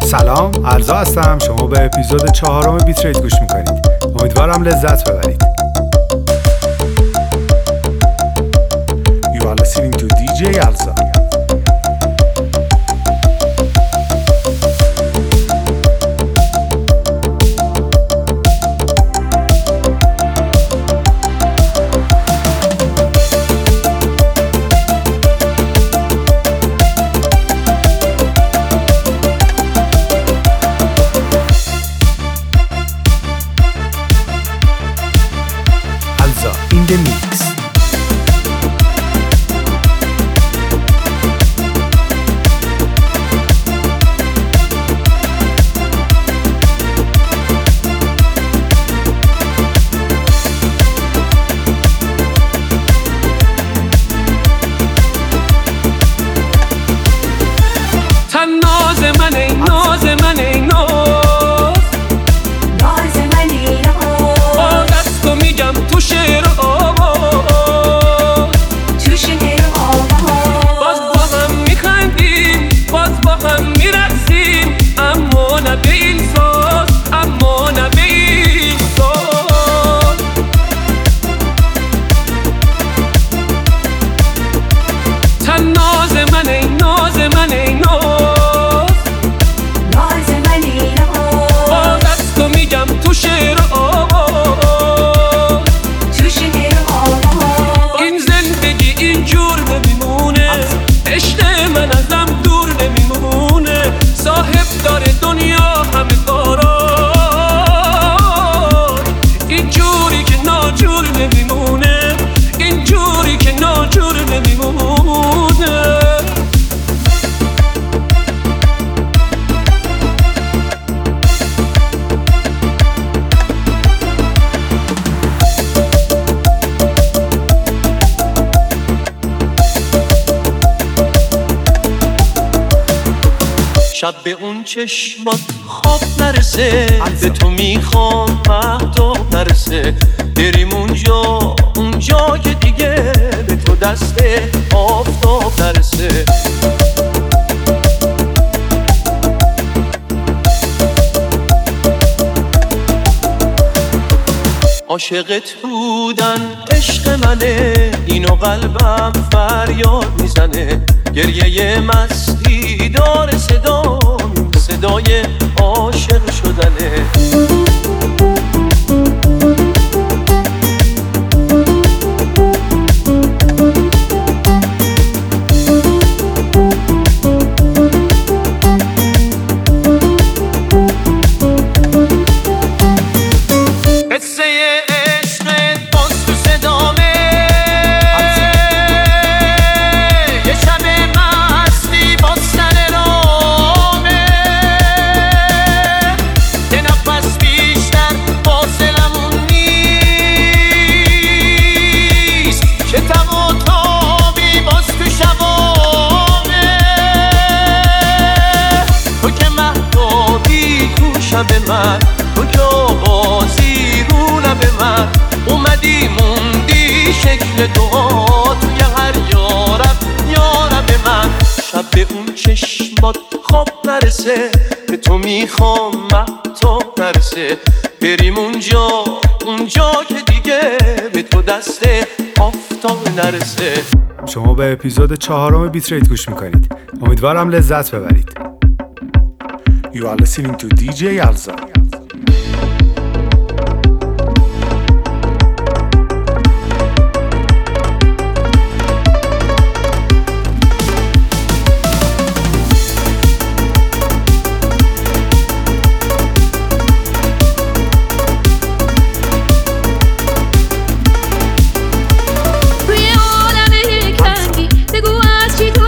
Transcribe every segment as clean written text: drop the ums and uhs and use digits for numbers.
سلام، عرضا هستم. شما به اپیزود 4 بیتریت گوش میکنید. امیدوارم لذت ببرید. You are listening to DJ Alza. In the mix. شب به اون چشمات خواب نرسه، به تو میخوام مهتاب نرسه، بریم اونجا که دیگه به تو دست آفتاب نرسه. عاشقت بودن عشق منه، اینو قلبم فریاد میزنه، گریه مستی داره صدای عاشق شدنه. تو که آوازی رو لب من اومدی موندی شکل دعا توی هر یارب من. شب به اون چشمات خواب نرسه، به تو میخوام مهتاب نرسه، بریم اونجا که دیگه به تو دست آفتاب نرسه. شما به اپیزود 4 بیتریت گوش میکنید. امیدوارم لذت ببرید. You are listening to DJ Alza.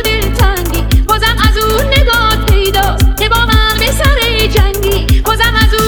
بازم از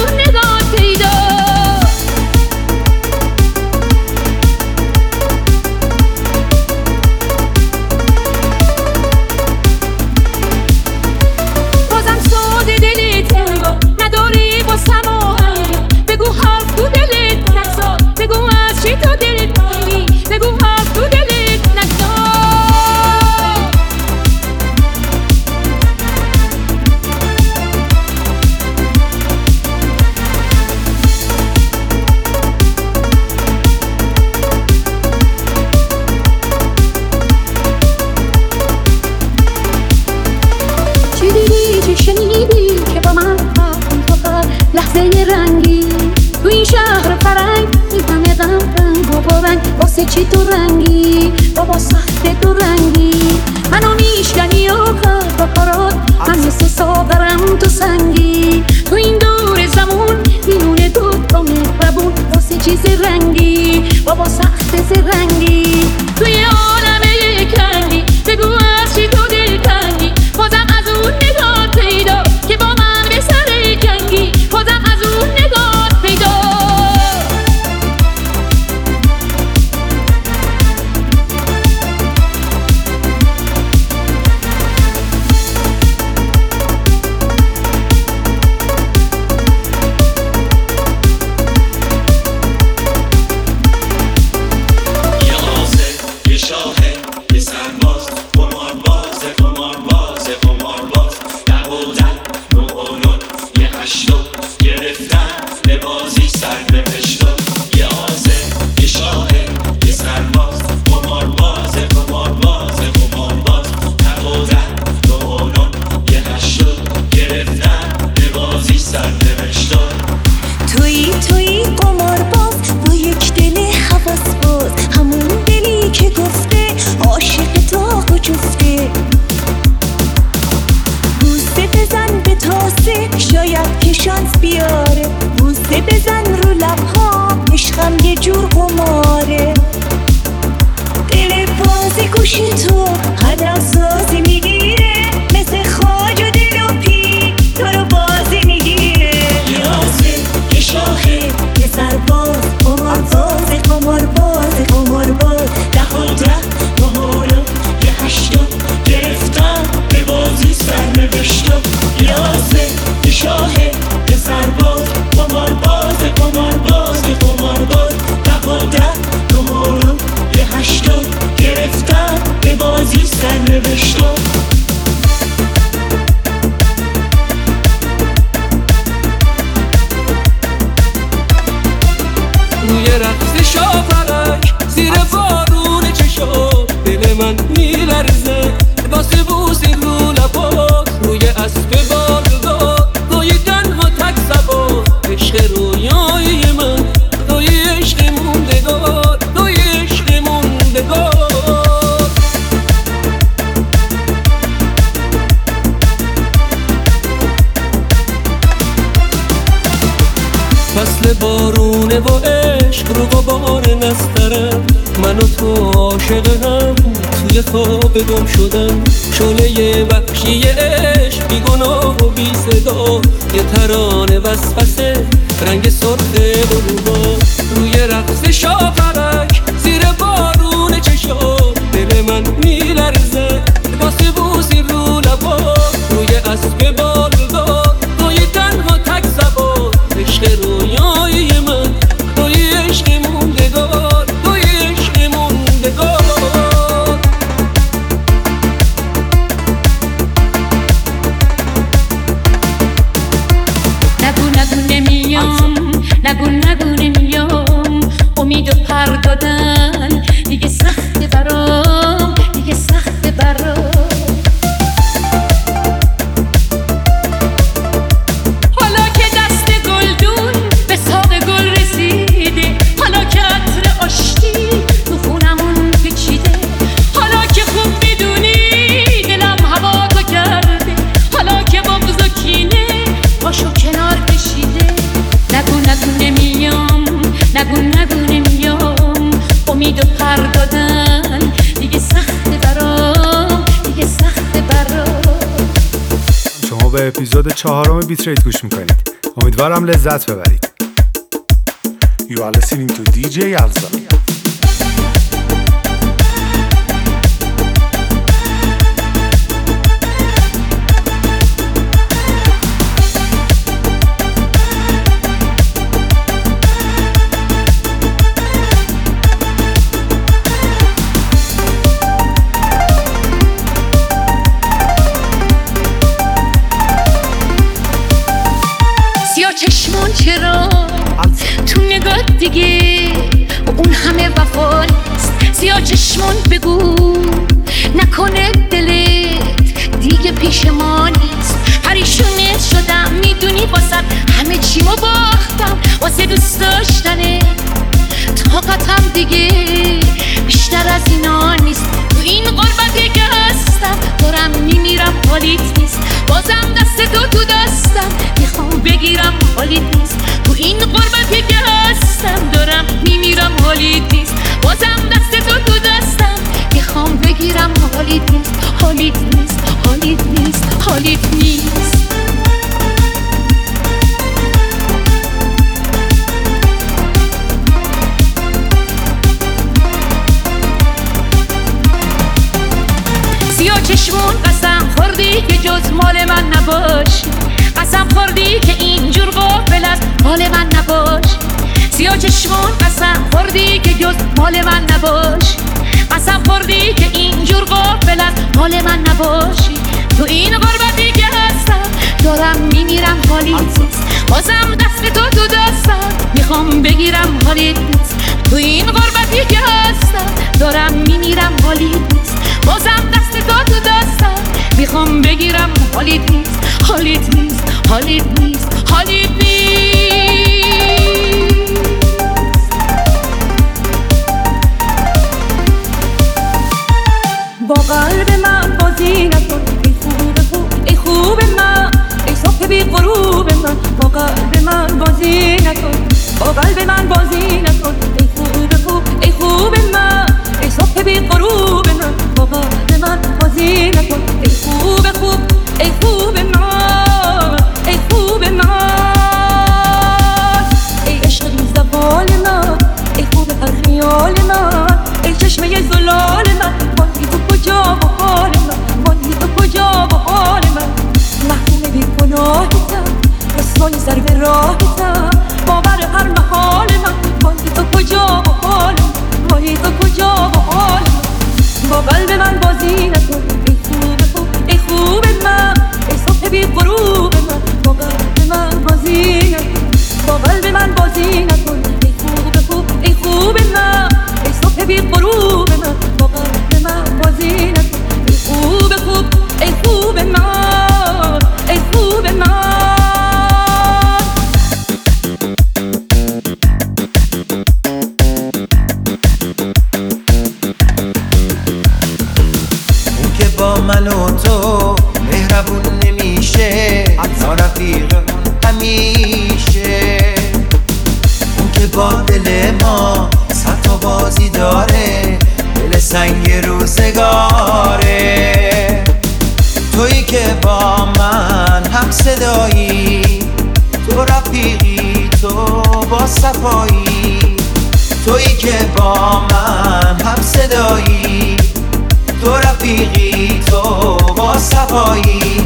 پرده رنگی تو این شهر فرنگ این همه غم رنگ و رنگ واسه چی تو رنگی بابا سخت تو رنگی منو میشکنی و قلب و کارات من مثل ساغرم تو سنگی تو این دور زمون میونه تو تا مهربون واسه چیز رنگی بابا سخت رنگی توی عالمه کنی بگو از چی تو دل کنی بازم از اون نگاه پیدا که با من به سر جنگی بازم از اون نگاه پیدا تویی قمارباز با یک دل حواس باز همون دلی که گفته عاشق داغ و جفته بوسه بزن به تاسه شاید که شانس بیاره بوسه بزن رو لبها عشقم یه جور قماره دل بازی گوش تو هدف سازی میگیره مثل خاج و دل و پی تو رو بازی میگیره شاخه یه سرباز قمارباز ده و ده مهارم یه هشتم گرفتم به بازی سر نوشتم یازه یه شاخه یه سرباز قمارباز ده و ده مهارم یه هشتم گرفتم به بازی سر نوشتم روی رقص شاپرک زیر بارون چشم دل من میلرزه واسه بوسی رو لبات روی اسب بالدار توی تنها تک سبا عشق رویای من توی عشق موندگار توی عشق موندگار فصل بارونه و عشق رو غبار نسترم من و تو عاشق هم توی خواب گم شدم شعله وحشی عشق بی گناه و بی صدا یه ترانه وسوسه رنگ سرخ غروبا روی رقص شاپرک زیر بارون چشم دل من میلرزه واسه بوسی رو لبا روی اسب بالدار توی تنها تک سبا عشق رویای من توی عشق موندگار توی عشق موندگار نگو نمیام امید و پر دادن دیگه سخت برام حالا که دست گلدون به ساق گل رسیده حالا که عطر آشتی تو خونمون پیچیده حالا که خوب میدونی دلم هوا تو کرده حالا که بغض و کینه پاشو کنار کشیده نگو نمیام امید و پر دادن دیگه سخت برام شما به اپیزود 4 بیتریت گوش میکنید. امیدوارم لذت ببرید. You are listening to DJ Alza. چشمون چرا تو نگاه دیگه اون همه وفا نیست سیاه چشمون بگو نکنه دلت دیگه پیش ما نیست پریشونت شدم میدونی واسه همه چی ما با واسه دوست داشتنه طاقتم دیگه بیشتر از اینا نیست. تو این غربتی که هستم دارم میمیرم حالیت نیست. بازم دست تو دستم میخوام بگیرم حالیت نیست. تو این غربتی که هستم دارم میمیرم حالیت نیست. بازم دست تو دستم میخوام بگیرم حالیت نیست. حالیت نیست. حالیت نیست. حالیت نیست. سیاه چشمون قسم خوردی که جز مال من نباشی. قسم خوردی که اینجور غافل از حال من نباشی. سیاه چشمون قسم خوردی که جز مال من نباشی. قسم خوردی که اینجور غافل از حال من نباشی. تو این غربتی که هستم دارم میمیرم حالیت نیست. بازم دست تو دستم میخوام بگیرم حالیت نیست. تو این غربتی که هستم دارم میمیرم حالیت نیست. بازم دست تو دستم میخوام بگیرم حالیت نیست. حالیت نیست. حالیت نیست. حالیت نیست. با قلب من بازی نکن ای خوب خوب ای خوب من ای صبح بی غروب من. با قلب من بازی نکن با قلب من بازی نکن ای خوب خوب ای خوب من ای صبح بی غروب من. با قلب من بازی نکن ای خوب خوب ای خوب من ای خوب من ای عشق بی زوال من ای خوب هر خیال من ای چشمه زلال من. وای تو کجا با حال من وای تو کجا با حال من. محکوم بی گناهتم رسوای سر به راهتم باور هر محال من. وای تو کجا با حال من وای تو کجا با حال من. با قلب من بازی نکن ای خوب خوب ای خوب من ای صبح بی غروب من. با قلب من بازی نکن با قلب من بازی نکن ای خوب خوب ای خوب من ای صبح بی غروب من. با قلب من بازی نکن ای خوب خوب ای خوب من ای خوب من. اون که با من و تو مهربون نمیشه حتی رفیق همیشه. اون که با دل ما صد تا بازی داره دل سنگ روزگاره. تویی که با من هم صدایی تو رفیقی تو با صفایی. تویی که با من هم صدایی تو رفیقی تو با صفایی.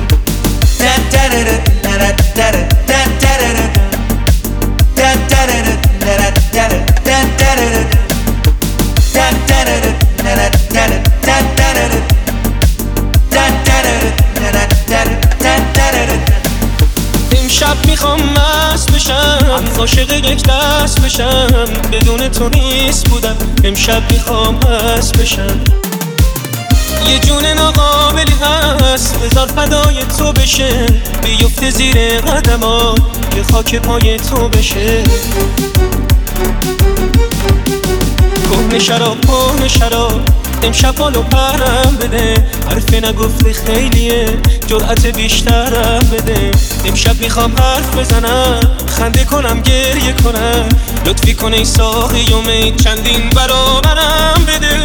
امشب میخوام مست بشم عاشق یک دست بشم بدون تو نیست بودم. امشب میخوام مست بشم یه جون ناقابلی هست بذار فدای تو بشه. بیفته زیر قدمات که خاک پای تو بشه. کهنه شراب امشب حالو پرم بده. حرف نگفته خیلیه جرأت بیشترم بده. امشب میخوام حرف بزنم خنده کنم گریه کنم. لطفی کن ای ساقی و می چندین برابرم بده.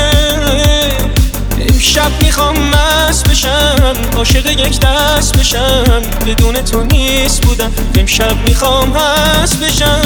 امشب میخوام مست بشم عاشق یک دست بشم بدون تو نیست بودم. امشب میخوام مست بشم.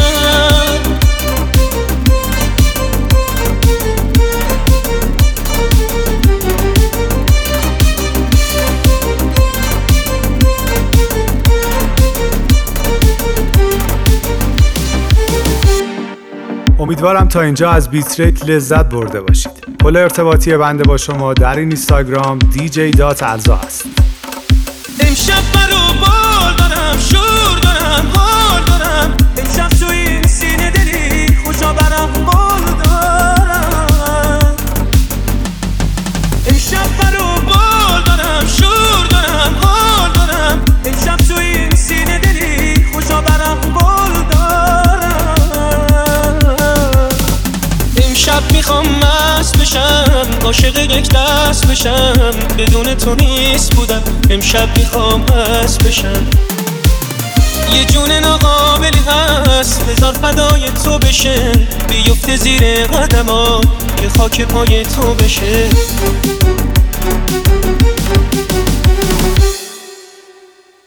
امیدوارم تا اینجا از بیتریت لذت برده باشید. پل ارتباطی بنده با شما در این اینستاگرام dj.alza هست. امشب برو بال دارم شور دارم حال دارم. امشب تو این سینه دلی خوشا برم بال دارم. امشب برو بال دارم شور دارم حال دارم. امشب تو این سینه دلی خوشا برم بال دارم. امشب میخوام مست بشم، عاشق یک دست بشم، بدون تو نیست بودم، امشب میخوام مست بشم. یه جون ناقابلی هست بذار فدای تو بشه، بیفته زیر قدمام که خاک پای تو بشه.